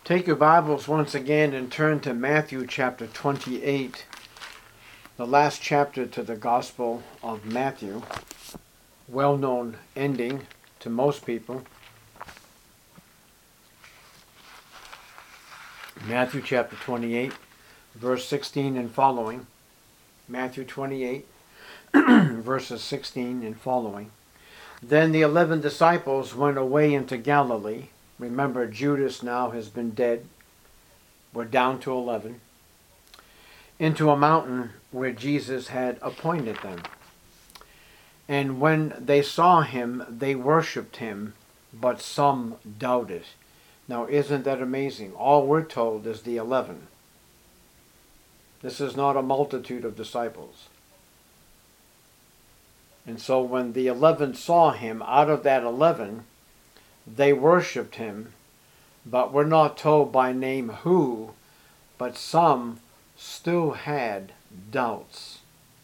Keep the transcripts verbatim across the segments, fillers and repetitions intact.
Take your Bibles once again and turn to Matthew chapter twenty-eight, the last chapter to the Gospel of Matthew, well-known ending to most people. Matthew chapter twenty-eight, verse sixteen and following. Matthew twenty-eight, verses sixteen and following. Then the eleven disciples went away into Galilee. Remember, Judas now has been dead. We're down to eleven. Into a mountain where Jesus had appointed them. And when they saw him, they worshipped him, but some doubted. Now, isn't that amazing? All we're told is the eleven. This is not a multitude of disciples. And so when the eleven saw him, out of that eleven, they worshipped him, but we're not told by name who, but some still had doubts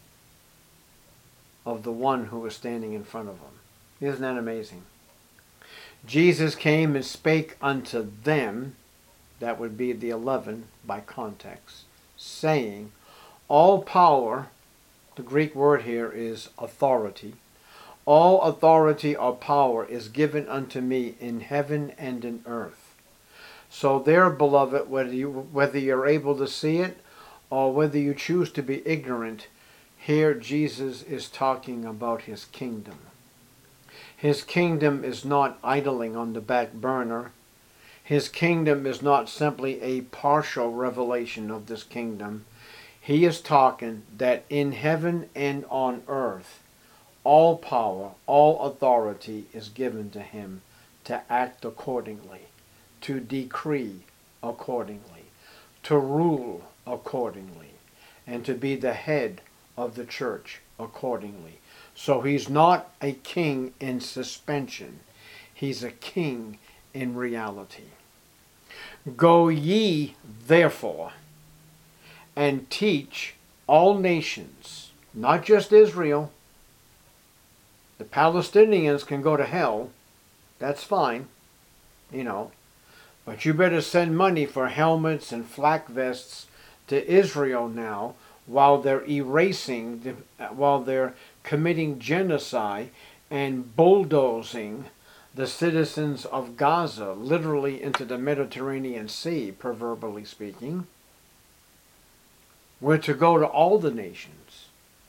of the one who was standing in front of them. Isn't that amazing? Jesus came and spake unto them, that would be the eleven by context, saying, all power, the Greek word here is authority, all authority or power is given unto me in heaven and in earth. So there, beloved, whether, you, whether you're able to see it or whether you choose to be ignorant, here Jesus is talking about his kingdom. His kingdom is not idling on the back burner. His kingdom is not simply a partial revelation of this kingdom. He is talking that in heaven and on earth, all power, all authority is given to him to act accordingly, to decree accordingly, to rule accordingly, and to be the head of the church accordingly. So he's not a king in suspension. He's a king in reality. Go ye, therefore, and teach all nations, not just Israel. The Palestinians can go to hell. That's fine, you know. But you better send money for helmets and flak vests to Israel now, while they're erasing, the, while they're committing genocide and bulldozing the citizens of Gaza, literally into the Mediterranean Sea, proverbially speaking. We're to go to all the nations,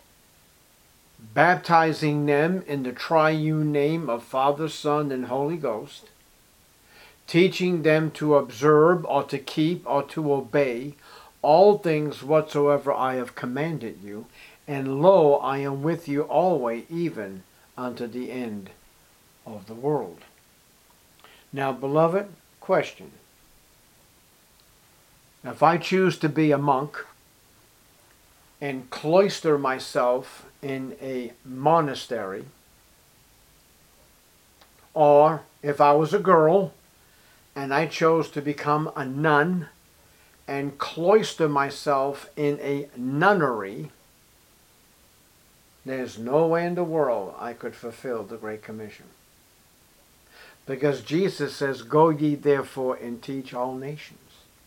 baptizing them in the triune name of Father, Son, and Holy Ghost, teaching them to observe or to keep or to obey all things whatsoever I have commanded you, and lo, I am with you always, even unto the end of the world. Now, beloved, question. If I choose to be a monk and cloister myself in a monastery, or if I was a girl and I chose to become a nun and cloister myself in a nunnery, there's no way in the world I could fulfill the Great Commission. Because Jesus says, go ye therefore and teach all nations.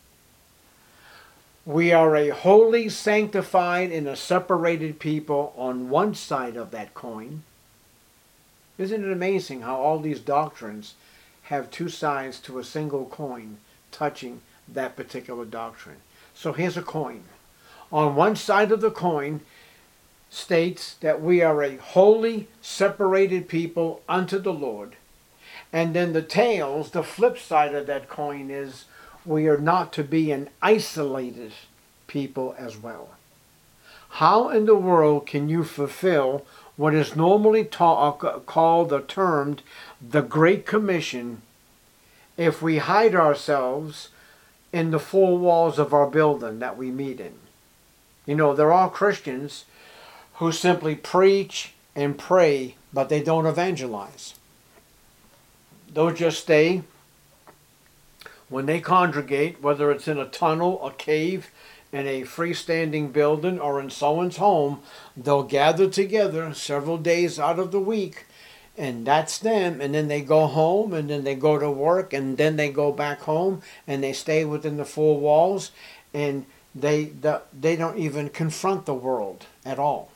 We are a holy, sanctified, and a separated people on one side of that coin. Isn't it amazing how all these doctrines have two sides to a single coin touching that particular doctrine? So here's a coin. On one side of the coin states that we are a holy, separated people unto the Lord. And then the tails, the flip side of that coin, is we are not to be an isolated people as well. How in the world can you fulfill what is normally ta- called or termed the Great Commission if we hide ourselves in the four walls of our building that we meet in? You know, there are Christians who simply preach and pray, but they don't evangelize. They'll just stay. When they congregate, whether it's in a tunnel, a cave, in a freestanding building, or in someone's home, they'll gather together several days out of the week and that's them, and then they go home, and then they go to work, and then they go back home, and they stay within the four walls, and they the, they don't even confront the world at all.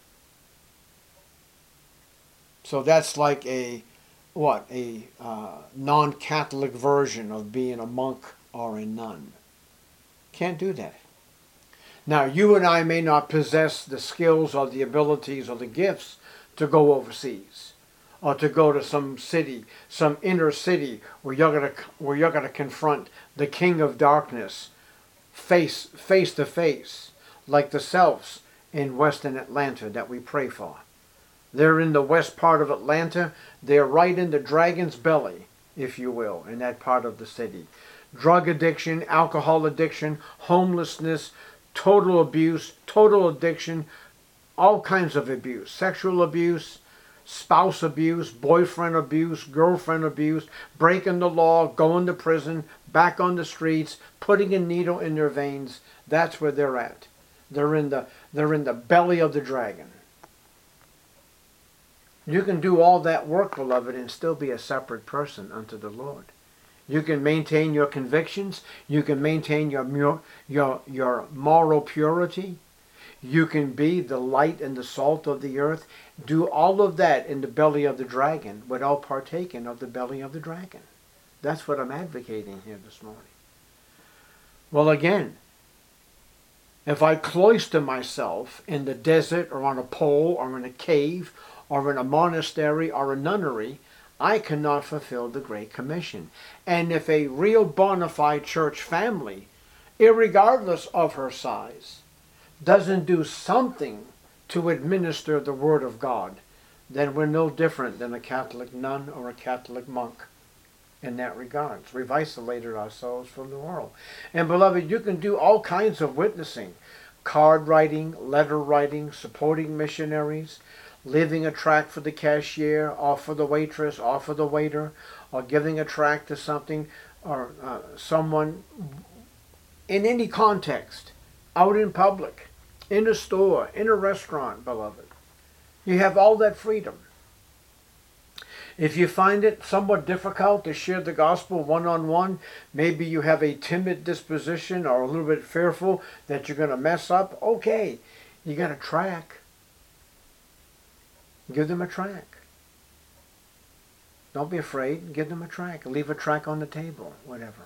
So that's like a what a uh, non-Catholic version of being a monk or a nun. Can't do that. Now, you and I may not possess the skills or the abilities or the gifts to go overseas, or to go to some city, some inner city where you're gonna where you're gonna confront the king of darkness, face face to face, like the Selfs in Western Atlanta that we pray for. They're in the west part of Atlanta. They're right in the dragon's belly, if you will, in that part of the city. Drug addiction, alcohol addiction, homelessness, total abuse, total addiction, all kinds of abuse, sexual abuse, spouse abuse, boyfriend abuse, girlfriend abuse, breaking the law, going to prison, back on the streets, putting a needle in their veins. That's where they're at. They're in the, they're in the belly of the dragon. You can do all that work, beloved, and still be a separate person unto the Lord. You can maintain your convictions. You can maintain your, your, your moral purity. You can be the light and the salt of the earth. Do all of that in the belly of the dragon without partaking of the belly of the dragon. That's what I'm advocating here this morning. Well, again, if I cloister myself in the desert or on a pole or in a cave or in a monastery or a nunnery, I cannot fulfill the Great Commission. And if a real bona fide church family, irregardless of her size, doesn't do something to administer the Word of God, then we're no different than a Catholic nun or a Catholic monk in that regard. We've isolated ourselves from the world. And beloved, you can do all kinds of witnessing. Card writing, letter writing, supporting missionaries, leaving a tract for the cashier, or for the waitress, or for the waiter, or giving a tract to something, or uh, someone in any context, out in public, in a store, in a restaurant, beloved. You have all that freedom. If you find it somewhat difficult to share the gospel one-on-one, maybe you have a timid disposition or a little bit fearful that you're going to mess up, okay, you got a tract. Give them a tract. Don't be afraid. Give them a tract. Leave a tract on the table, whatever.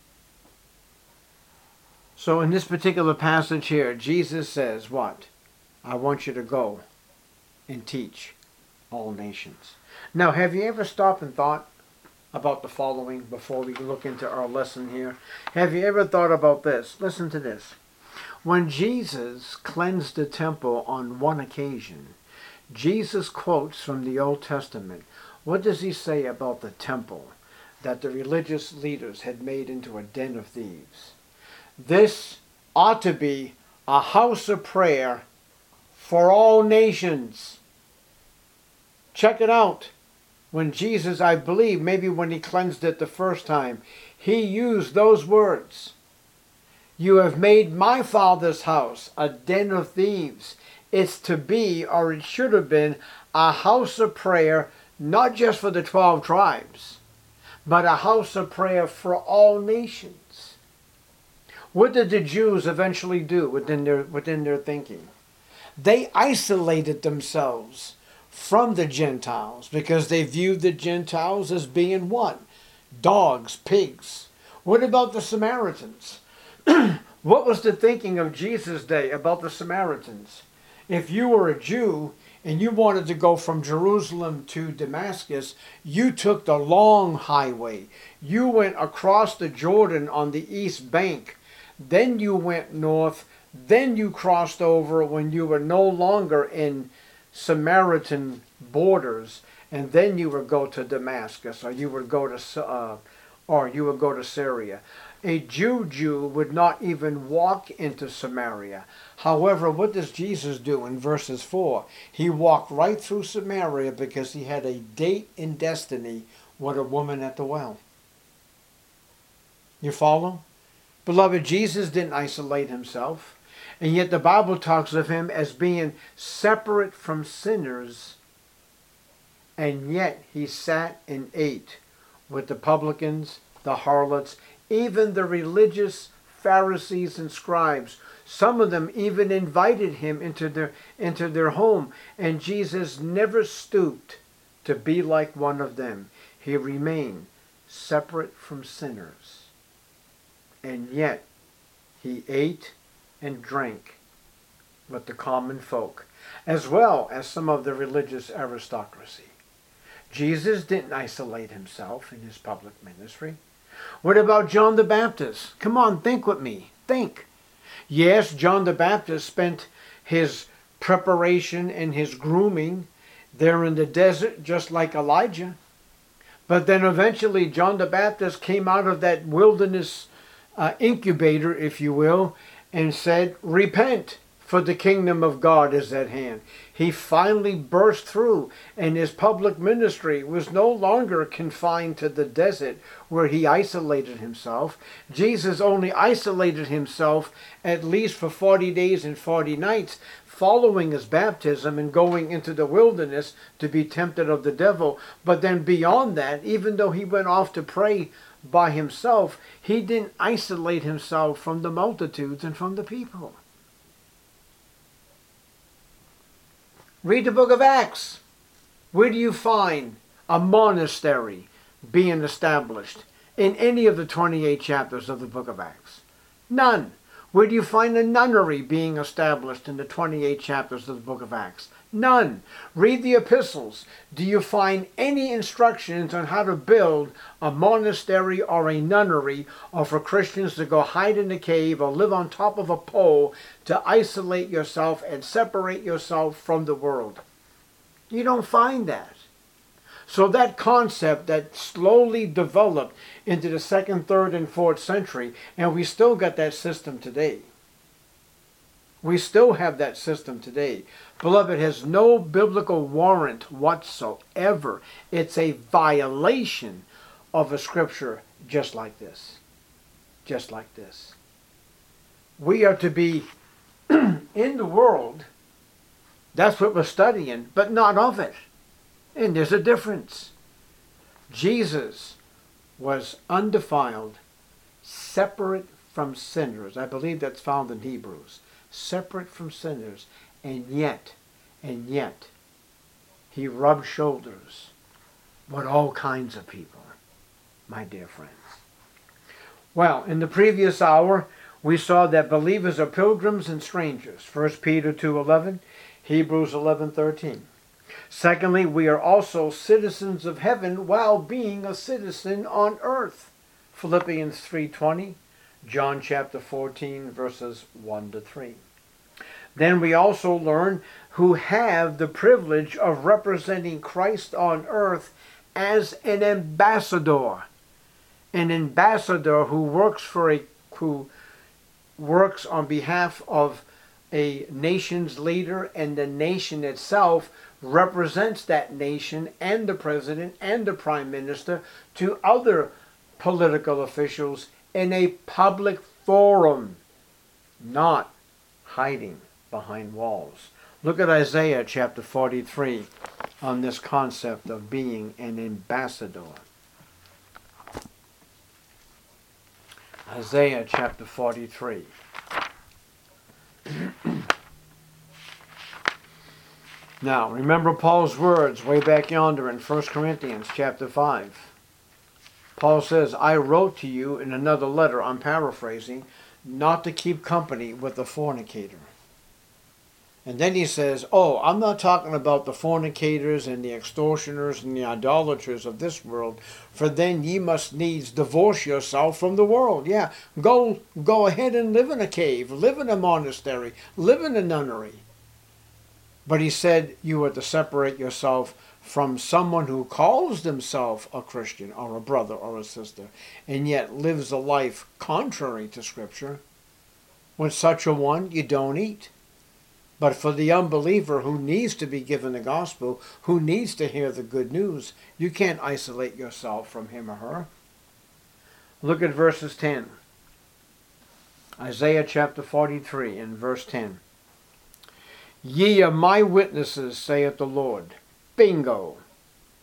So in this particular passage here, Jesus says what? I want you to go and teach all nations. Now, have you ever stopped and thought about the following before we look into our lesson here? Have you ever thought about this? Listen to this. When Jesus cleansed the temple on one occasion, Jesus quotes from the Old Testament. What does he say about the temple that the religious leaders had made into a den of thieves? This ought to be a house of prayer for all nations. Check it out. When Jesus, I believe, maybe when he cleansed it the first time, he used those words. You have made my Father's house a den of thieves. It's to be, or it should have been, a house of prayer, not just for the twelve tribes, but a house of prayer for all nations. What did the Jews eventually do within their, within their thinking? They isolated themselves from the Gentiles because they viewed the Gentiles as being what? Dogs, pigs. What about the Samaritans? What was the thinking of Jesus' day about the Samaritans? If you were a Jew and you wanted to go from Jerusalem to Damascus, you took the long highway. You went across the Jordan on the east bank. Then you went north. Then you crossed over when you were no longer in Samaritan borders. And then you would go to Damascus, or you would go to, uh, or you would go to Syria. A Jew Jew would not even walk into Samaria. However, what does Jesus do in verses four? He walked right through Samaria because he had a date in destiny with a woman at the well. You follow? Beloved, Jesus didn't isolate himself. And yet the Bible talks of him as being separate from sinners And yet he sat and ate with the publicans, the harlots, even the religious Pharisees and scribes. Some of them even invited him into their, into their home. And Jesus never stooped to be like one of them. He remained separate from sinners. And yet he ate and drank with the common folk, as well as some of the religious aristocracy. Jesus didn't isolate himself in his public ministry. What about John the Baptist? Come on, think with me. Think. Yes, John the Baptist spent his preparation and his grooming there in the desert, just like Elijah. But then eventually John the Baptist came out of that wilderness uh, incubator, if you will, and said, repent, for the kingdom of God is at hand. He finally burst through, and his public ministry was no longer confined to the desert where he isolated himself. Jesus only isolated himself at least for forty days and forty nights following his baptism and going into the wilderness to be tempted of the devil. But then beyond that, even though he went off to pray by himself, he didn't isolate himself from the multitudes and from the people. Read the book of Acts. Where do you find a monastery being established in any of the twenty-eight chapters of the book of Acts? None. Where do you find a nunnery being established in the twenty-eight chapters of the book of Acts? None. Read the epistles. Do you find any instructions on how to build a monastery or a nunnery, or for Christians to go hide in a cave or live on top of a pole to isolate yourself and separate yourself from the world? You don't find that. So that concept that slowly developed into the second, third, and fourth century, and we still got that system today. We still have that system today. Beloved, has no biblical warrant whatsoever. It's a violation of a scripture just like this. Just like this. We are to be in the world. That's what we're studying, but not of it. And there's a difference. Jesus was undefiled, separate from sinners. I believe that's found in Hebrews. Separate from sinners. And yet, and yet, he rubbed shoulders with all kinds of people, my dear friends. Well, in the previous hour, we saw that believers are pilgrims and strangers. First Peter two eleven, Hebrews eleven thirteen. Secondly, we are also citizens of heaven while being a citizen on earth. Philippians three twenty, John chapter fourteen, verses one to three. Then we also learn who have the privilege of representing Christ on earth as an ambassador. An ambassador who works for a who works on behalf of a nation's leader, and the nation itself represents that nation and the president and the prime minister to other political officials in a public forum, not hiding behind walls. Look at Isaiah chapter forty-three on this concept of being an ambassador. Isaiah chapter forty-three. Now, remember Paul's words way back yonder in First Corinthians chapter five. Paul says, I wrote to you in another letter, I'm paraphrasing, not to keep company with the fornicator. And then he says, oh, I'm not talking about the fornicators and the extortioners and the idolaters of this world, for then ye must needs divorce yourself from the world. Yeah, go, go ahead and live in a cave, live in a monastery, live in a nunnery. But he said you are to separate yourself from someone who calls themselves a Christian or a brother or a sister, and yet lives a life contrary to Scripture. With such a one, you don't eat. But for the unbeliever who needs to be given the gospel, who needs to hear the good news, you can't isolate yourself from him or her. Look at verses ten. Isaiah chapter forty-three and verse ten. Ye are my witnesses, saith the Lord. Bingo.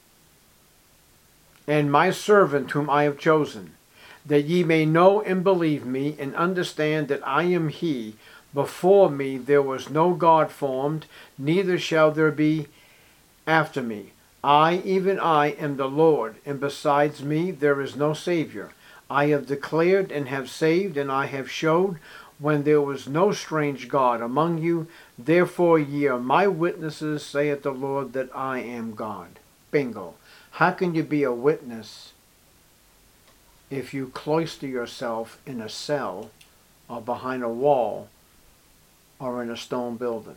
and my servant whom I have chosen, that ye may know and believe me, and understand that I am he. Before me there was no God formed, neither shall there be after me. I, even I, am the Lord, and besides me there is no Savior. I have declared and have saved, and I have showed when there was no strange God among you. Therefore ye are my witnesses, saith the Lord, that I am God. Bingo. How can you be a witness if you cloister yourself in a cell or behind a wall or in a stone building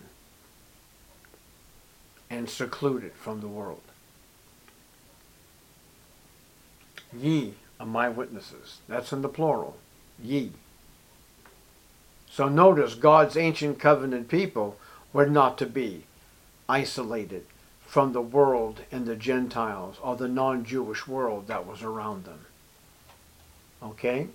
and secluded from the world? Ye are my witnesses. That's in the plural. Ye. So notice God's ancient covenant people were not to be isolated from the world and the Gentiles or the non-Jewish world that was around them. Okay?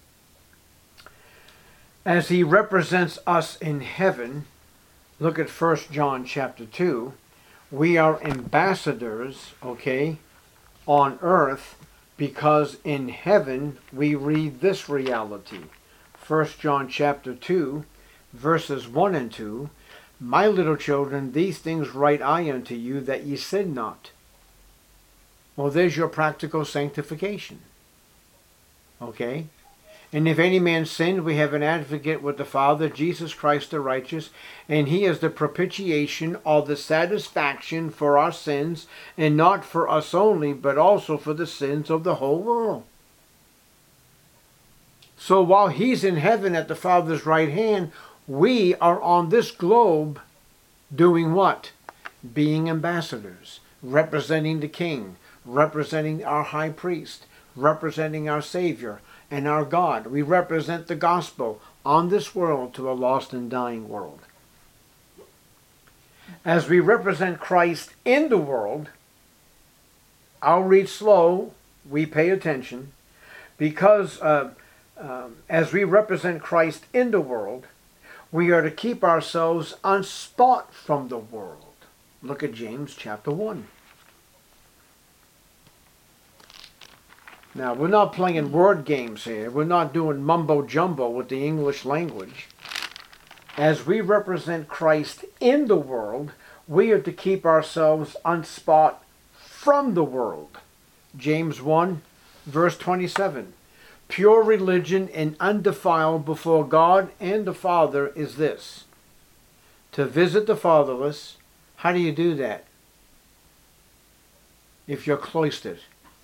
As he represents us in heaven, look at First John chapter two. We are ambassadors, okay, on earth, because in heaven we read this reality. First John chapter two, verses one and two. My little children, these things write I unto you, that ye sin not. Well, there's your practical sanctification. Okay? And if any man sin, we have an advocate with the Father, Jesus Christ the righteous, and he is the propitiation or the satisfaction for our sins, and not for us only, but also for the sins of the whole world. So while he's in heaven at the Father's right hand, we are on this globe doing what? Being ambassadors, representing the King, representing our high priest, representing our Savior and our God. We represent the gospel on this world to a lost and dying world. As we represent Christ in the world, I'll read slow, we pay attention, because uh, um, as we represent Christ in the world, we are to keep ourselves unspot from the world. Look at James chapter one. Now, we're not playing word games here. We're not doing mumbo jumbo with the English language. As we represent Christ in the world, we are to keep ourselves unspot from the world. James one, verse twenty-seven. Pure religion and undefiled before God and the Father is this: to visit the fatherless. How do you do that? If you're cloistered.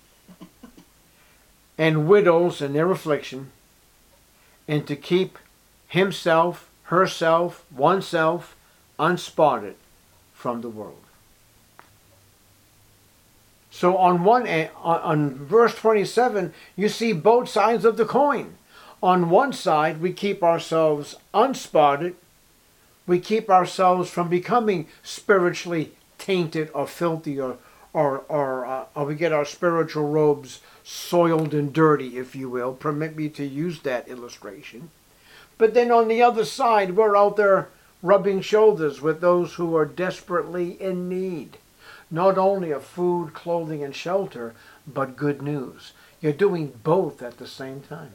And widows in their affliction, and to keep himself, herself, oneself unspotted from the world. So on one on verse twenty-seven, you see both sides of the coin. On one side, we keep ourselves unspotted. We keep ourselves from becoming spiritually tainted or filthy, or or or, uh, or we get our spiritual robes soiled and dirty, if you will. Permit me to use that illustration. But then on the other side, we're out there rubbing shoulders with those who are desperately in need. Not only of food, clothing, and shelter, but good news. You're doing both at the same time.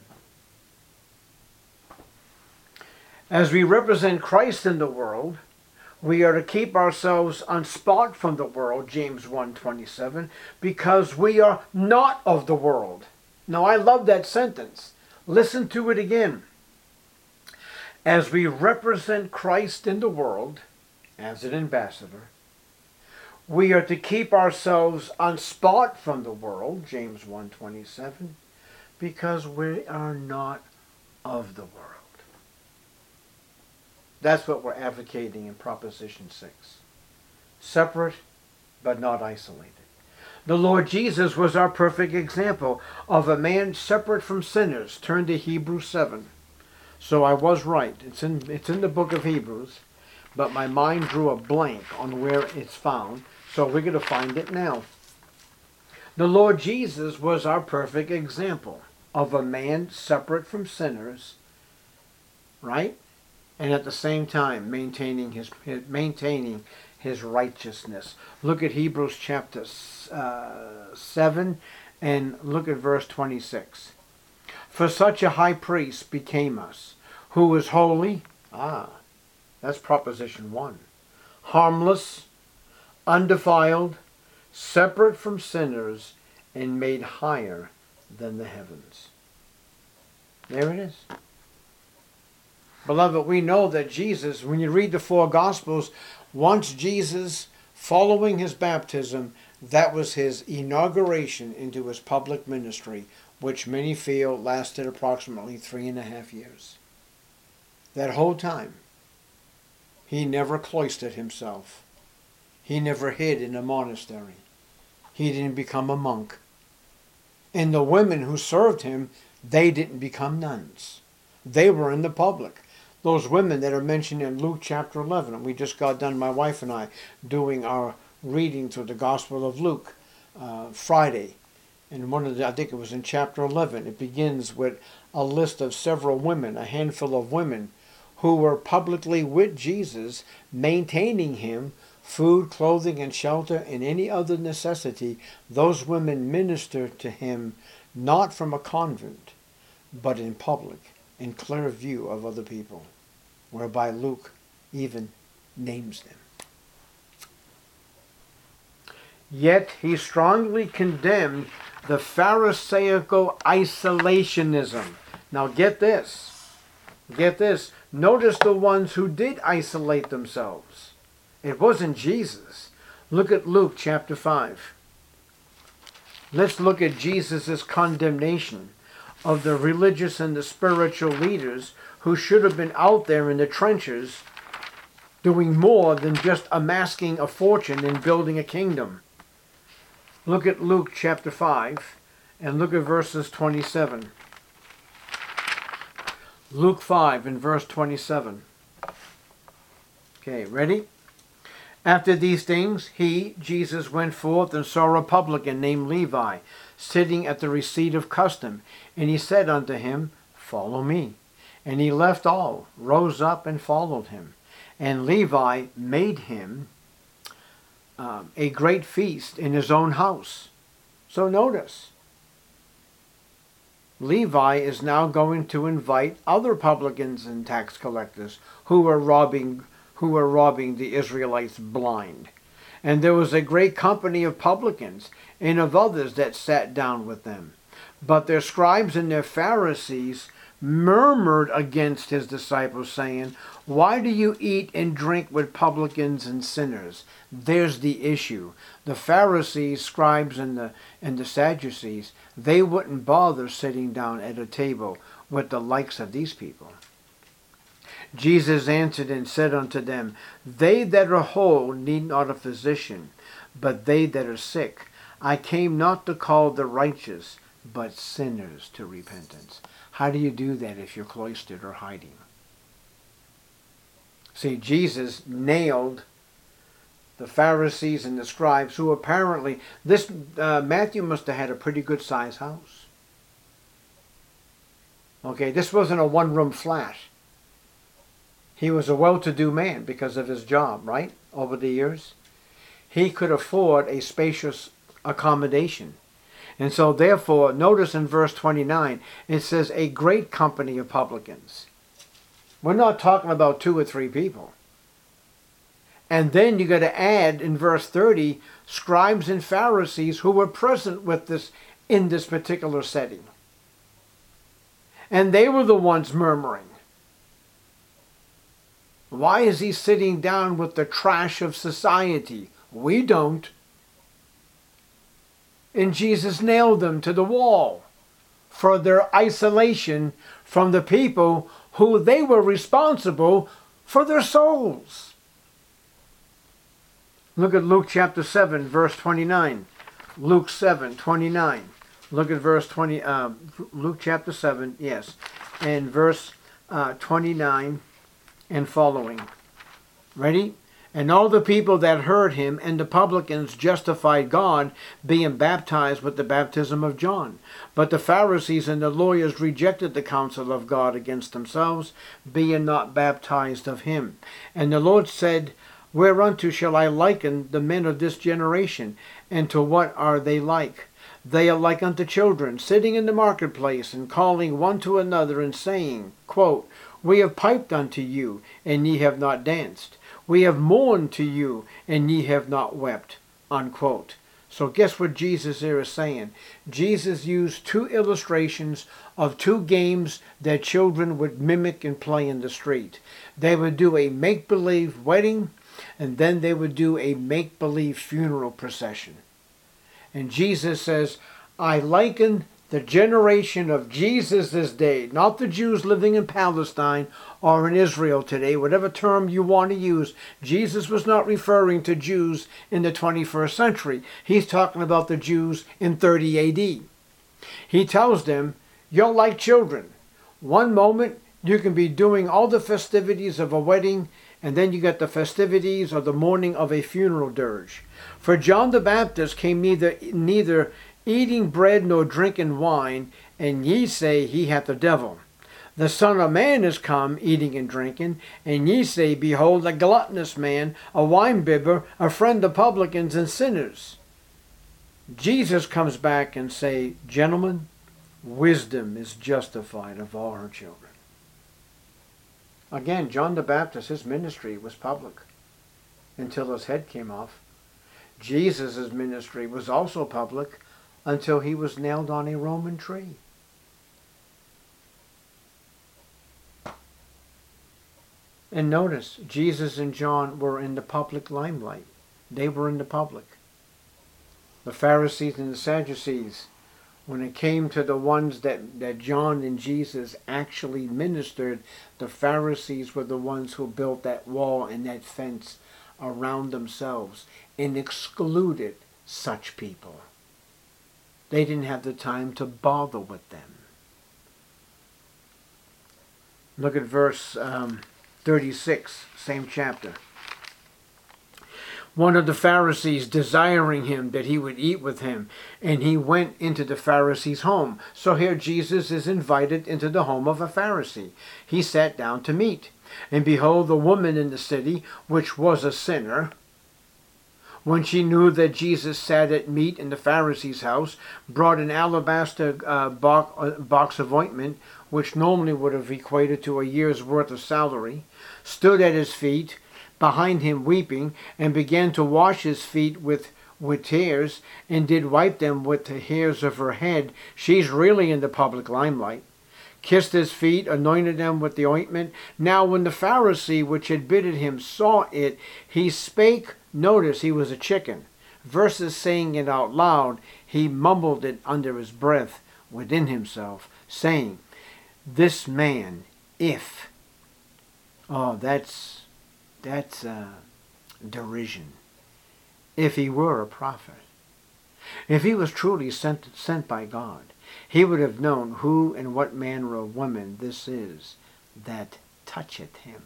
As we represent Christ in the world, we are to keep ourselves unspot from the world, James one twenty-seven, because we are not of the world. Now, I love that sentence. Listen to it again. As we represent Christ in the world, as an ambassador, we are to keep ourselves unspot from the world, James one twenty-seven, because we are not of the world. That's what we're advocating in Proposition six. Separate, but not isolated. The Lord Jesus was our perfect example of a man separate from sinners. Turn to Hebrews seven. So I was right. It's in, it's in the book of Hebrews, but my mind drew a blank on where it's found. So we're going to find it now. The Lord Jesus was our perfect example of a man separate from sinners, right? And at the same time maintaining his, his maintaining his righteousness. Look at Hebrews chapter uh, seven And look at verse twenty-six. For such a high priest became us, who is holy. Ah, that's proposition one. Harmless, undefiled, separate from sinners, and made higher than the heavens. There it is. Beloved, we know that Jesus, when you read the four Gospels, once Jesus, following his baptism, that was his inauguration into his public ministry, which many feel lasted approximately three and a half years. That whole time, he never cloistered himself. He never hid in a monastery. He didn't become a monk. And the women who served him, they didn't become nuns. They were in the public. Those women that are mentioned in Luke chapter eleven, and we just got done, my wife and I, doing our reading through the Gospel of Luke uh, Friday. And one of the, I think it was in chapter eleven, it begins with a list of several women, a handful of women, who were publicly with Jesus, maintaining him food, clothing, and shelter, and any other necessity. Those women ministered to him not from a convent, but in public, in clear view of other people, whereby Luke even names them. Yet he strongly condemned the Pharisaical isolationism. Now get this. Get this. Notice the ones who did isolate themselves. It wasn't Jesus. Look at Luke chapter five. Let's look at Jesus' condemnation of the religious and the spiritual leaders who should have been out there in the trenches doing more than just amassing a fortune and building a kingdom. Look at Luke chapter five and look at verses twenty-seven. Luke five and verse twenty-seven. Okay, ready? After these things, he, Jesus, went forth and saw a publican named Levi, sitting at the receipt of custom. And he said unto him, Follow me. And he left all, rose up, and followed him. And Levi made him um, a great feast in his own house. So notice, Levi is now going to invite other publicans and tax collectors who were robbing who were robbing the Israelites blind. And there was a great company of publicans and of others that sat down with them. But their scribes and their Pharisees murmured against his disciples, saying, Why do you eat and drink with publicans and sinners? There's the issue. The Pharisees, scribes, and the, and the Sadducees, they wouldn't bother sitting down at a table with the likes of these people. Jesus answered and said unto them, They that are whole need not a physician, but they that are sick. I came not to call the righteous, but sinners to repentance. How do you do that if you're cloistered or hiding? See, Jesus nailed the Pharisees and the scribes, who apparently, this uh, Matthew must have had a pretty good sized house. Okay, this wasn't a one-room flat. He was a well-to-do man because of his job, right? Over the years. He could afford a spacious accommodation. And so therefore, notice in verse twenty-nine, it says a great company of publicans. We're not talking about two or three people. And then you got to add in verse thirty, scribes and Pharisees who were present with this in this particular setting. And they were the ones murmuring. Why is he sitting down with the trash of society? We don't. And Jesus nailed them to the wall for their isolation from the people who they were responsible for their souls. Look at Luke chapter seven, verse twenty-nine. Luke seven, twenty-nine. Look at verse twenty. Uh, Luke chapter seven, yes, and verse uh, twenty-nine and following. Ready? And all the people that heard him and the publicans justified God, being baptized with the baptism of John. But the Pharisees and the lawyers rejected the counsel of God against themselves, being not baptized of him. And the Lord said, Whereunto shall I liken the men of this generation, and to what are they like? They are like unto children, sitting in the marketplace, and calling one to another, and saying, quote, We have piped unto you, and ye have not danced. We have mourned to you, and ye have not wept. Unquote. So guess what Jesus here is saying? Jesus used two illustrations of two games that children would mimic and play in the street. They would do a make-believe wedding, and then they would do a make-believe funeral procession. And Jesus says, I liken the generation of Jesus' day, not the Jews living in Palestine or in Israel today, whatever term you want to use. Jesus was not referring to Jews in the twenty-first century. He's talking about the Jews in thirty A D. He tells them, you're like children. One moment you can be doing all the festivities of a wedding, and then you get the festivities or the mourning of a funeral dirge. For John the Baptist came neither neither eating bread nor drinking wine, and ye say he hath the devil. The Son of Man is come eating and drinking, and ye say, Behold, a gluttonous man, a winebibber, a friend of publicans and sinners. Jesus comes back and say, Gentlemen, wisdom is justified of all her children. Again, John the Baptist, his ministry was public until his head came off. Jesus' ministry was also public until he was nailed on a Roman tree. And notice, Jesus and John were in the public limelight. They were in the public. The Pharisees and the Sadducees, when it came to the ones that, that John and Jesus actually ministered, the Pharisees were the ones who built that wall and that fence around themselves and excluded such people. They didn't have the time to bother with them. Look at verse um, thirty-six, same chapter. One of the Pharisees desiring him that he would eat with him, and he went into the Pharisee's home. So here Jesus is invited into the home of a Pharisee. He sat down to meat. And behold, the woman in the city, which was a sinner, when she knew that Jesus sat at meat in the Pharisee's house, brought an alabaster uh, box, uh, box of ointment, which normally would have equated to a year's worth of salary, stood at his feet, behind him weeping, and began to wash his feet with, with tears, and did wipe them with the hairs of her head. She's really in the public limelight. Kissed his feet, anointed them with the ointment. Now when the Pharisee which had bidden him saw it, he spake, notice he was a chicken, versus saying it out loud, he mumbled it under his breath within himself, saying, This man, if, oh, that's, that's uh, derision, if he were a prophet, if he was truly sent, sent by God, he would have known who and what manner of woman this is that toucheth him.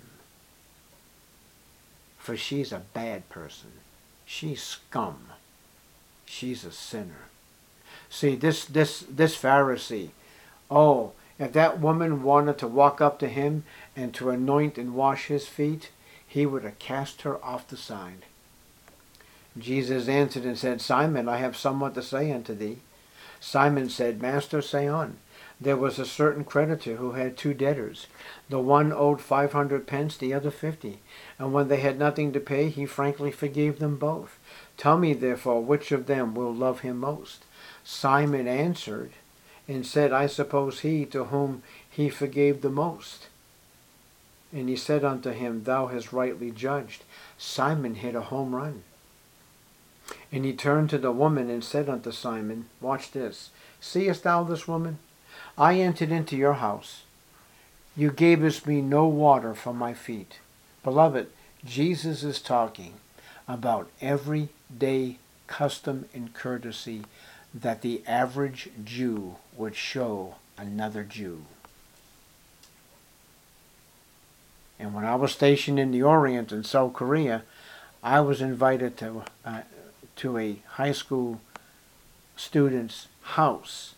For she's a bad person. She's scum. She's a sinner. See, this, this, this Pharisee, oh, if that woman wanted to walk up to him and to anoint and wash his feet, he would have cast her off the side. Jesus answered and said, Simon, I have somewhat to say unto thee. Simon said, Master, say on. There was a certain creditor who had two debtors. The one owed five hundred pence, the other fifty. And when they had nothing to pay, he frankly forgave them both. Tell me, therefore, which of them will love him most? Simon answered and said, I suppose he to whom he forgave the most. And he said unto him, Thou hast rightly judged. Simon hit a home run. And he turned to the woman and said unto Simon, watch this, seest thou this woman? I entered into your house. You gavest me no water for my feet. Beloved, Jesus is talking about everyday custom and courtesy that the average Jew would show another Jew. And when I was stationed in the Orient in South Korea, I was invited to uh, to a high school student's house.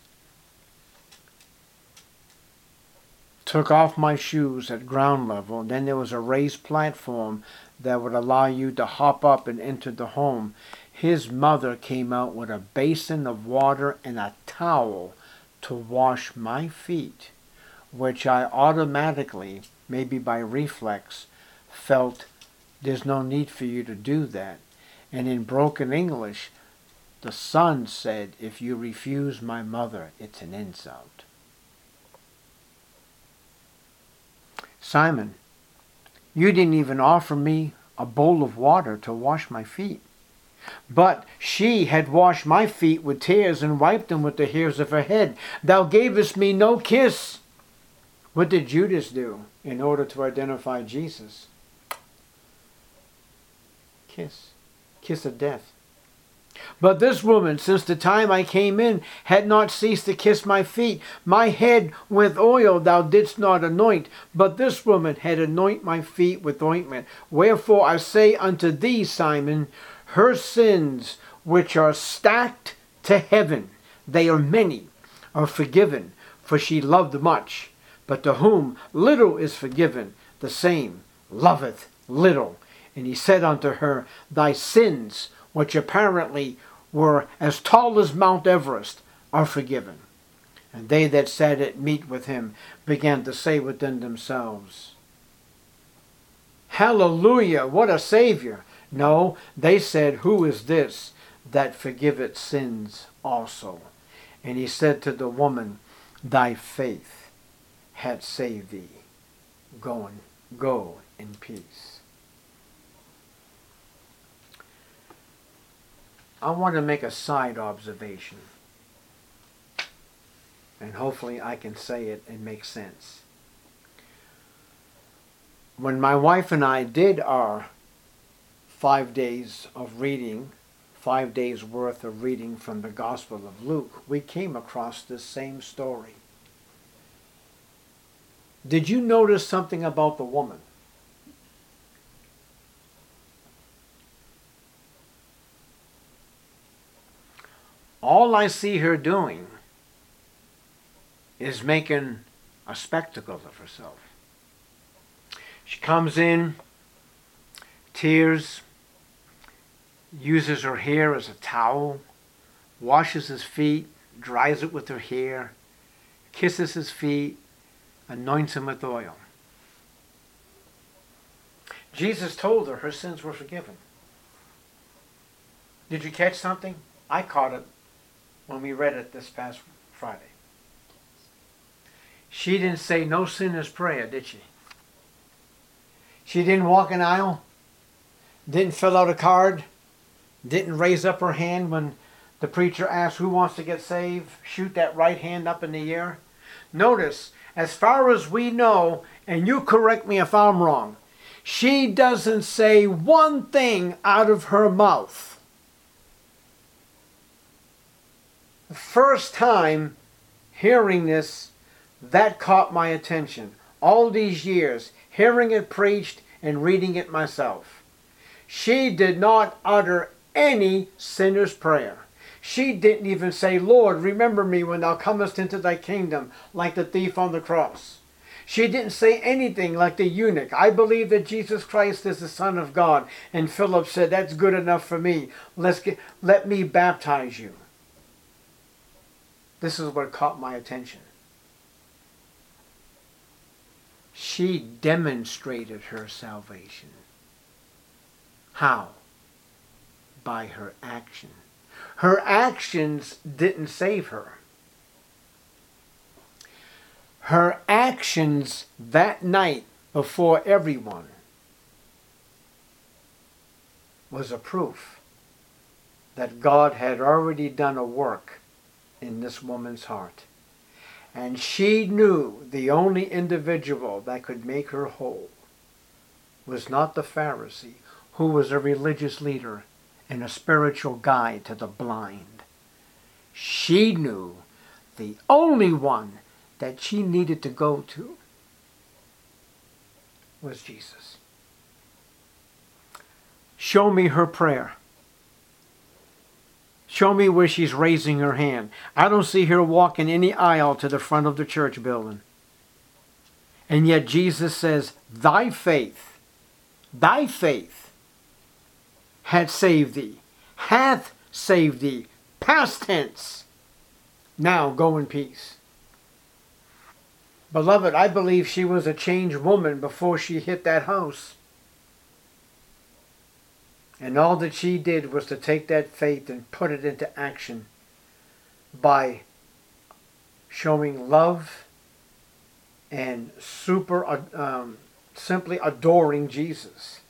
Took off my shoes at ground level, and then there was a raised platform that would allow you to hop up and enter the home. his mother came out with a basin of water and a towel to wash my feet, which I automatically, maybe by reflex, felt there's no need for you to do that. And in broken English, the son said, if you refuse my mother, it's an insult. Simon, you didn't even offer me a bowl of water to wash my feet. But she had washed my feet with tears and wiped them with the hairs of her head. Thou gavest me no kiss. What did Judas do in order to identify Jesus? Kiss. Kiss of death. But this woman, since the time I came in, had not ceased to kiss my feet. My head with oil thou didst not anoint, but this woman had anointed my feet with ointment. Wherefore I say unto thee, Simon, her sins, which are stacked to heaven, they are many, are forgiven, for she loved much. But to whom little is forgiven, the same loveth little. And he said unto her, thy sins, which apparently were as tall as Mount Everest, are forgiven. And they that sat at meat with him began to say within themselves, Hallelujah, what a Savior! No, they said, who is this that forgiveth sins also? And he said to the woman, thy faith hath saved thee. Go, and, go in peace. I want to make a side observation. And hopefully I can say it and make sense. When my wife and I did our five days of reading, five days worth of reading from the Gospel of Luke, we came across this same story. Did you notice something about the woman? All I see her doing is making a spectacle of herself. She comes in, tears, uses her hair as a towel, washes his feet, dries it with her hair, kisses his feet, anoints him with oil. Jesus told her her sins were forgiven. Did you catch something? I caught it when we read it this past Friday. She didn't say no sinner's prayer, did she? She didn't walk an aisle, didn't fill out a card, didn't raise up her hand when the preacher asked who wants to get saved, shoot that right hand up in the air. Notice, as far as we know, and you correct me if I'm wrong, she doesn't say one thing out of her mouth. The first time hearing this, that caught my attention. All these years, hearing it preached and reading it myself. She did not utter any sinner's prayer. She didn't even say, Lord, remember me when thou comest into thy kingdom, like the thief on the cross. She didn't say anything like the eunuch. I believe that Jesus Christ is the Son of God. And Philip said, that's good enough for me. Let's get, let me baptize you. This is what caught my attention. She demonstrated her salvation. How? By her action. Her actions didn't save her. Her actions that night before everyone was a proof that God had already done a work in this woman's heart. And she knew the only individual that could make her whole was not the Pharisee, who was a religious leader and a spiritual guide to the blind. She knew the only one that she needed to go to was Jesus. Show me her prayer. Show me where she's raising her hand. I don't see her walking any aisle to the front of the church building. And yet Jesus says, thy faith, thy faith had saved thee, hath saved thee. Past tense. Now go in peace. Beloved, I believe she was a changed woman before she hit that house. And all that she did was to take that faith and put it into action by showing love and super, um, simply adoring Jesus.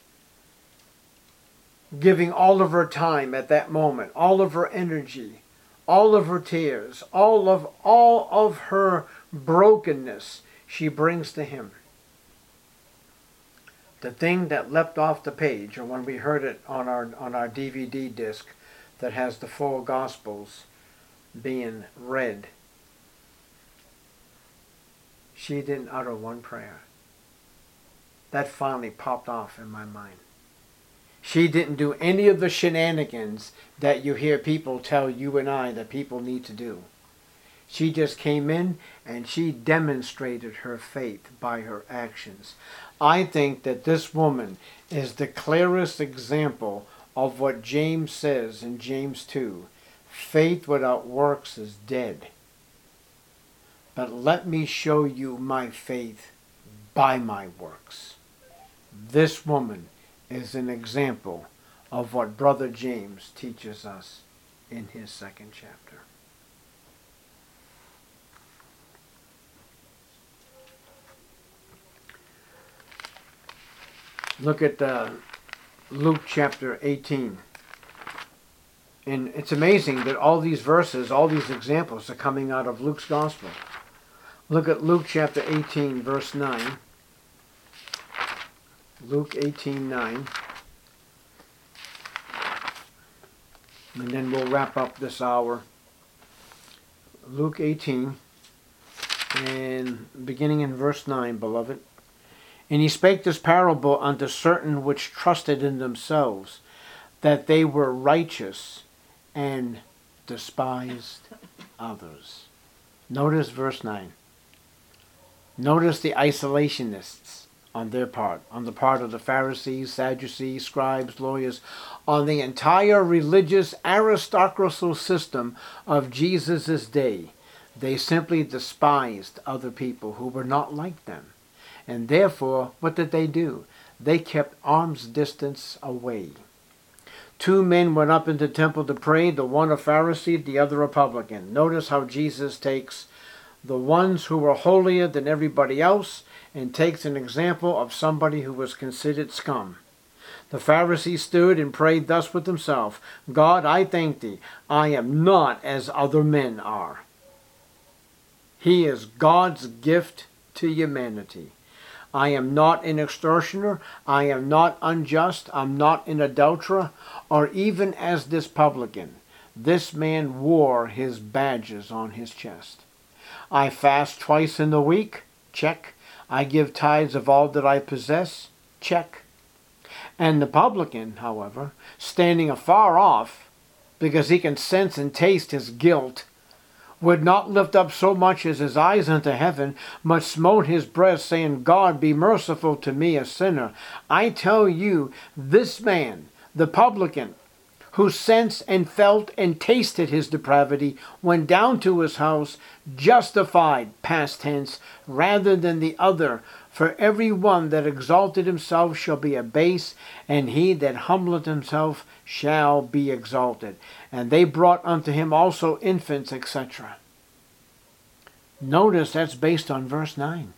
Giving all of her time at that moment, all of her energy, all of her tears, all of all of her brokenness, she brings to him. The thing that leapt off the page, or when we heard it on our on our D V D disc that has the four Gospels being read, she didn't utter one prayer. That finally popped off in my mind. She didn't do any of the shenanigans that you hear people tell you and I that people need to do. She just came in and she demonstrated her faith by her actions. I think that this woman is the clearest example of what James says in James two. Faith without works is dead. But let me show you my faith by my works. This woman is an example of what Brother James teaches us in his second chapter. Look at uh, Luke chapter eighteen. And it's amazing that all these verses, all these examples are coming out of Luke's gospel. Look at Luke chapter eighteen, verse nine. Luke eighteen, nine. And then we'll wrap up this hour. Luke eighteen, and beginning in verse nine, beloved. And he spake this parable unto certain which trusted in themselves that they were righteous and despised others. Notice verse nine. Notice the isolationists on their part, on the part of the Pharisees, Sadducees, scribes, lawyers, on the entire religious aristocracy system of Jesus' day. They simply despised other people who were not like them. And therefore, what did they do? They kept arm's distance away. Two men went up into the temple to pray, the one a Pharisee, the other a publican. Notice how Jesus takes the ones who were holier than everybody else and takes an example of somebody who was considered scum. The Pharisee stood and prayed thus with himself, God, I thank thee, I am not as other men are. He is God's gift to humanity. I am not an extortioner, I am not unjust, I'm not an adulterer, or even as this publican. This man wore his badges on his chest. I fast twice in the week, check. I give tithes of all that I possess, check. And the publican, however, standing afar off, because he can sense and taste his guilt, would not lift up so much as his eyes unto heaven, but smote his breast, saying, God, be merciful to me, a sinner. I tell you, this man, the publican, who sensed and felt and tasted his depravity, went down to his house, justified, past tense, rather than the other. For every one that exalted himself shall be abased, and he that humbleth himself shall be exalted. And they brought unto him also infants, et cetera. Notice that's based on verse nine.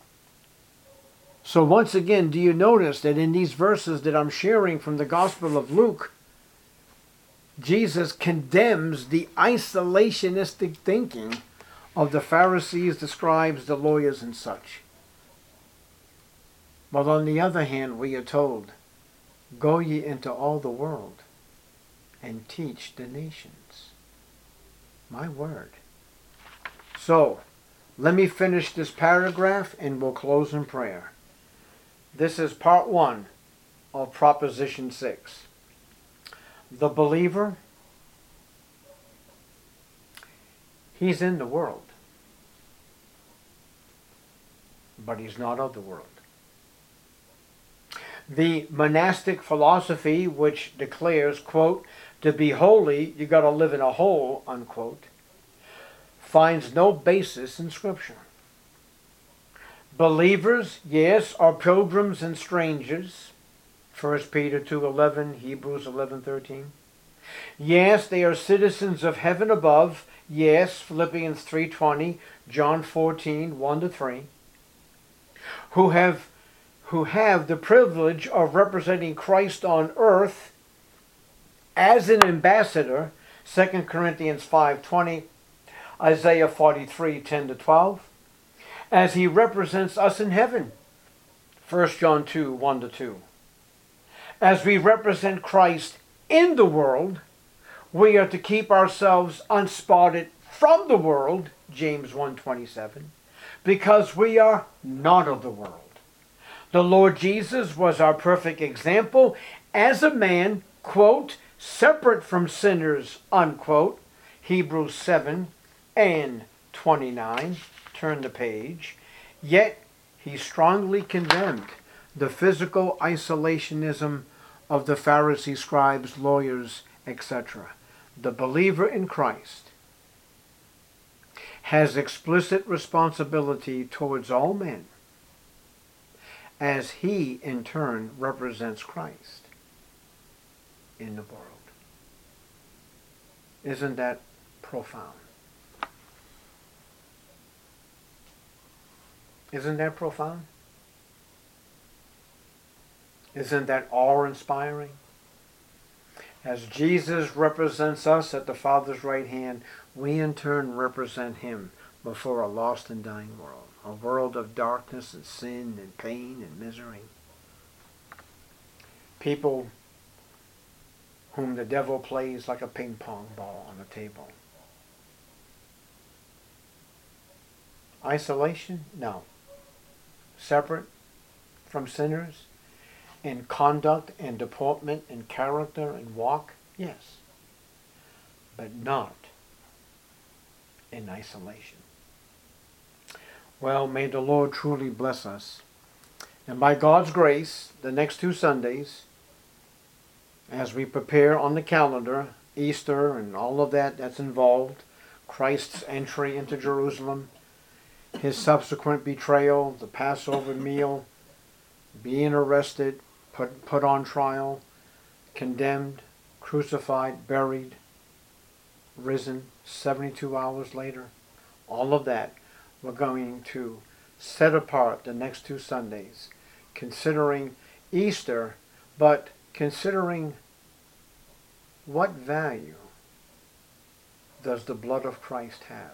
So once again, do you notice that in these verses that I'm sharing from the Gospel of Luke, Jesus condemns the isolationistic thinking of the Pharisees, the scribes, the lawyers, and such. But on the other hand, we are told, go ye into all the world and teach the nations. My word. So, let me finish this paragraph and we'll close in prayer. This is part one of Proposition six. The believer, he's in the world, but he's not of the world. The monastic philosophy, which declares, quote, to be holy, you got to live in a hole, unquote, finds no basis in Scripture. Believers, yes, are pilgrims and strangers. First Peter two eleven, Hebrews eleven thirteen. Yes, they are citizens of heaven above. Yes, Philippians three twenty, John fourteen, one to three. Who have, who have the privilege of representing Christ on earth as an ambassador, Second Corinthians five twenty, Isaiah forty-three, ten to twelve, as he represents us in heaven, First John two, one to two. As we represent Christ in the world, we are to keep ourselves unspotted from the world, James one twenty-seven, because we are not of the world. The Lord Jesus was our perfect example as a man, quote, separate from sinners, unquote, Hebrews seven and twenty-nine. Turn the page. Yet he strongly condemned the physical isolationism of the Pharisees, scribes, lawyers, et cetera. The believer in Christ has explicit responsibility towards all men, as he in turn represents Christ in the world. Isn't that profound? Isn't that profound? Isn't that awe-inspiring? As Jesus represents us at the Father's right hand, we in turn represent him before a lost and dying world. A world of darkness and sin and pain and misery. People whom the devil plays like a ping pong ball on a table. Isolation? No. Separate from sinners in conduct and deportment and character and walk? Yes. But not in isolation. Well, may the Lord truly bless us. And by God's grace, the next two Sundays, as we prepare on the calendar, Easter and all of that that's involved, Christ's entry into Jerusalem, his subsequent betrayal, the Passover meal, being arrested, put, put on trial, condemned, crucified, buried, risen seventy-two hours later, all of that we're going to set apart the next two Sundays, considering Easter, but considering what value does the blood of Christ have?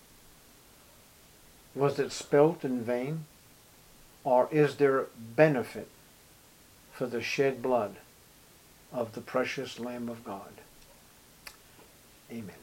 Was it spilt in vain? Or is there benefit for the shed blood of the precious Lamb of God? Amen.